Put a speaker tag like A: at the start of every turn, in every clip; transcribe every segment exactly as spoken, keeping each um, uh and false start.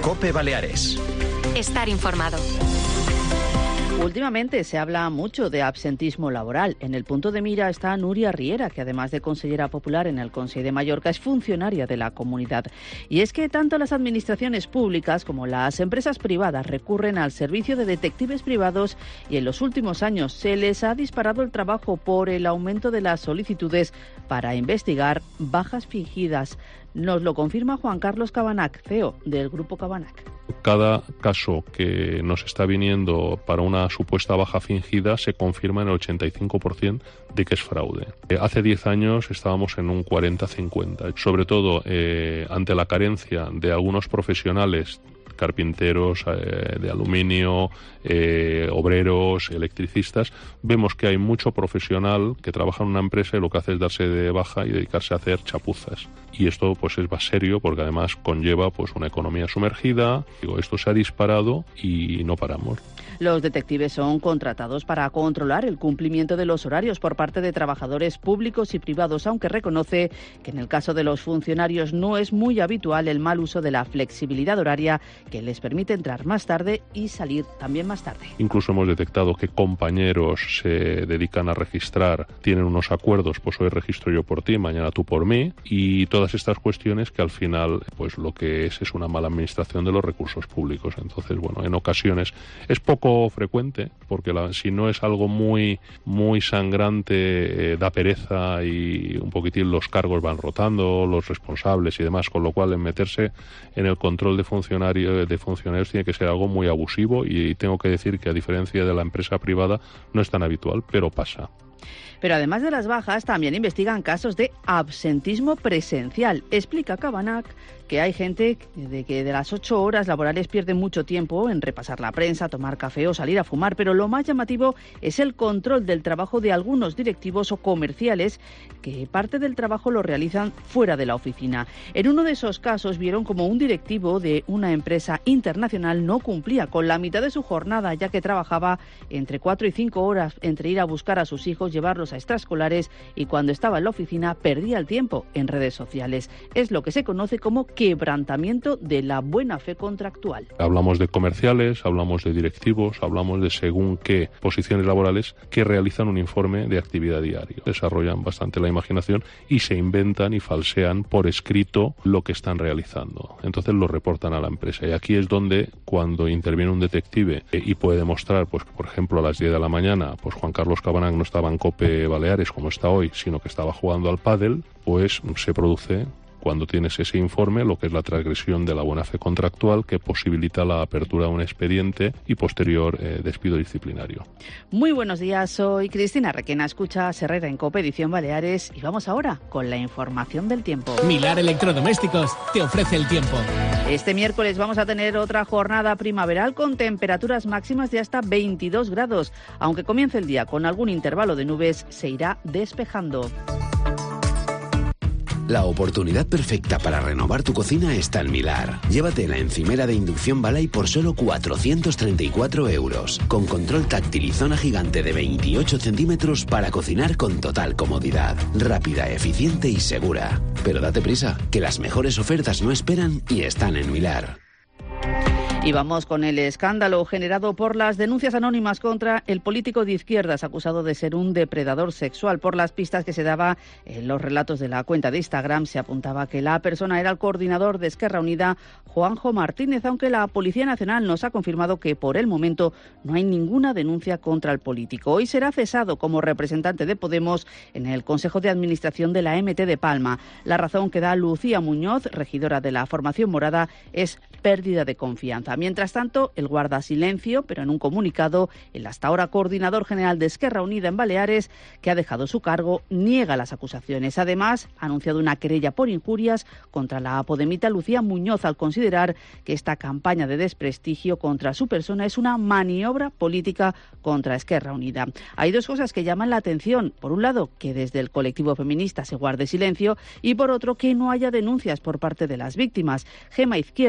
A: COPE Baleares.
B: Estar informado.
C: Últimamente se habla mucho de absentismo laboral. En el punto de mira está Nuria Riera, que además de consellera popular en el Consell de Mallorca, es funcionaria de la comunidad. Y es que tanto las administraciones públicas como las empresas privadas recurren al servicio de detectives privados y en los últimos años se les ha disparado el trabajo por el aumento de las solicitudes para investigar bajas fingidas. Nos lo confirma Juan Carlos Cabanac, C E O del Grupo Cabanac.
D: Cada caso que nos está viniendo para una supuesta baja fingida se confirma en el ochenta y cinco por ciento de que es fraude. Hace diez años estábamos en un cuarenta cincuenta, sobre todo eh, ante la carencia de algunos profesionales, carpinteros, eh, de aluminio, eh, obreros, electricistas. Vemos que hay mucho profesional que trabaja en una empresa y lo que hace es darse de baja y dedicarse a hacer chapuzas. Y esto pues es más serio porque además conlleva pues una economía sumergida. Digo, esto se ha disparado y no paramos.
C: Los detectives son contratados para controlar el cumplimiento de los horarios por parte de trabajadores públicos y privados, aunque reconoce que en el caso de los funcionarios no es muy habitual el mal uso de la flexibilidad horaria que les permite entrar más tarde y salir también más tarde.
D: Incluso hemos detectado que compañeros se dedican a registrar, tienen unos acuerdos, pues hoy registro yo por ti, mañana tú por mí, y todas estas cuestiones que al final pues lo que es es una mala administración de los recursos públicos. Entonces, bueno, en ocasiones es poco frecuente porque la, si no es algo muy muy sangrante eh, da pereza y un poquitín los cargos van rotando, los responsables y demás, con lo cual en meterse en el control de funcionarios de funcionarios tiene que ser algo muy abusivo y tengo que decir que a diferencia de la empresa privada no es tan habitual, pero pasa.
C: Pero además de las bajas, también investigan casos de absentismo presencial. Explica Cabanac que hay gente de que de las ocho horas laborales pierde mucho tiempo en repasar la prensa, tomar café o salir a fumar, pero lo más llamativo es el control del trabajo de algunos directivos o comerciales que parte del trabajo lo realizan fuera de la oficina. En uno de esos casos vieron como un directivo de una empresa internacional no cumplía con la mitad de su jornada, ya que trabajaba entre cuatro y cinco horas entre ir a buscar a sus hijos, llevarlos a extraescolares y cuando estaba en la oficina perdía el tiempo en redes sociales. Es lo que se conoce como quebrantamiento de la buena fe contractual.
D: Hablamos de comerciales, hablamos de directivos, hablamos de según qué posiciones laborales que realizan un informe de actividad diario. Desarrollan bastante la imaginación y se inventan y falsean por escrito lo que están realizando. Entonces lo reportan a la empresa. Y aquí es donde, cuando interviene un detective eh, y puede demostrar, pues por ejemplo, a las diez de la mañana, pues Juan Carlos Cabanac no estaba en COPE Baleares como está hoy, sino que estaba jugando al pádel, pues se produce, cuando tienes ese informe, lo que es la transgresión de la buena fe contractual que posibilita la apertura de un expediente y posterior eh, despido disciplinario.
C: Muy buenos días, soy Cristina Requena, escucha Herrera en COPE Edición Baleares y vamos ahora con la información del tiempo.
E: Milar Electrodomésticos te ofrece el tiempo.
C: Este miércoles vamos a tener otra jornada primaveral con temperaturas máximas de hasta veintidós grados. Aunque comience el día con algún intervalo de nubes, se irá despejando.
F: La oportunidad perfecta para renovar tu cocina está en Milar. Llévate la encimera de inducción Balay por solo cuatrocientos treinta y cuatro euros, con control táctil y zona gigante de veintiocho centímetros para cocinar con total comodidad. Rápida, eficiente y segura. Pero date prisa, que las mejores ofertas no esperan y están en Milar.
C: Y vamos con el escándalo generado por las denuncias anónimas contra el político de izquierdas acusado de ser un depredador sexual. Por las pistas que se daba en los relatos de la cuenta de Instagram, se apuntaba que la persona era el coordinador de Esquerra Unida, Juanjo Martínez, aunque la Policía Nacional nos ha confirmado que por el momento no hay ninguna denuncia contra el político. Hoy será cesado como representante de Podemos en el Consejo de Administración de la M T de Palma. La razón que da Lucía Muñoz, regidora de la formación morada, es pérdida de confianza. Mientras tanto, el guarda silencio, pero en un comunicado, el hasta ahora coordinador general de Esquerra Unida en Baleares, que ha dejado su cargo, niega las acusaciones. Además, ha anunciado una querella por injurias contra la podemita Lucía Muñoz al considerar que esta campaña de desprestigio contra su persona es una maniobra política contra Esquerra Unida. Hay dos cosas que llaman la atención. Por un lado, que desde el colectivo feminista se guarde silencio y por otro, que no haya denuncias por parte de las víctimas. Gema Izquierdo, psicóloga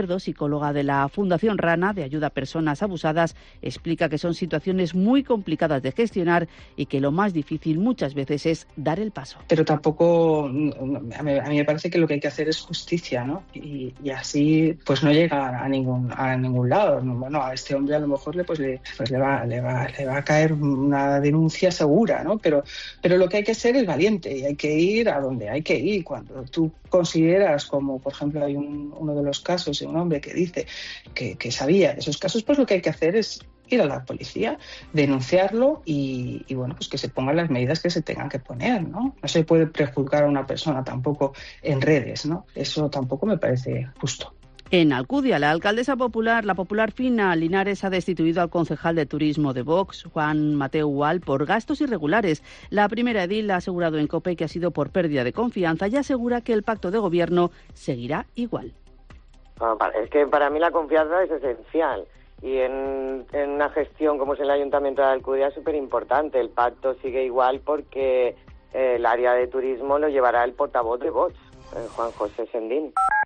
C: psicóloga de la Fundación Rana, de ayuda a personas abusadas, explica que son situaciones muy complicadas de gestionar y que lo más difícil muchas veces es dar el paso.
A: Pero tampoco, a mí, a mí me parece que lo que hay que hacer es justicia, ¿no? Y, y así pues no llega a ningún a ningún lado. Bueno, a este hombre a lo mejor le pues le, pues le va le va le va a caer una denuncia segura, ¿no? Pero pero lo que hay que ser es valiente y hay que ir a donde hay que ir. Cuando tú consideras, como por ejemplo hay un, uno de los casos de un hombre que dice que, que sabía de esos casos, pues lo que hay que hacer es ir a la policía, denunciarlo y, y bueno, pues que se pongan las medidas que se tengan que poner, ¿no? No se puede prejuzgar a una persona tampoco en redes, ¿no? Eso tampoco me parece justo.
C: En Alcudia, la alcaldesa popular, la popular Fina Linares, ha destituido al concejal de turismo de Vox, Juan Mateu Gual, por gastos irregulares. La primera edil ha asegurado en COPE que ha sido por pérdida de confianza y asegura que el pacto de gobierno seguirá igual.
B: Es que para mí la confianza es esencial. Y en, en una gestión como es el Ayuntamiento de Alcudia es súper importante. El pacto sigue igual porque eh, el área de turismo lo llevará el portavoz de Vox, eh, Juan José Sendín.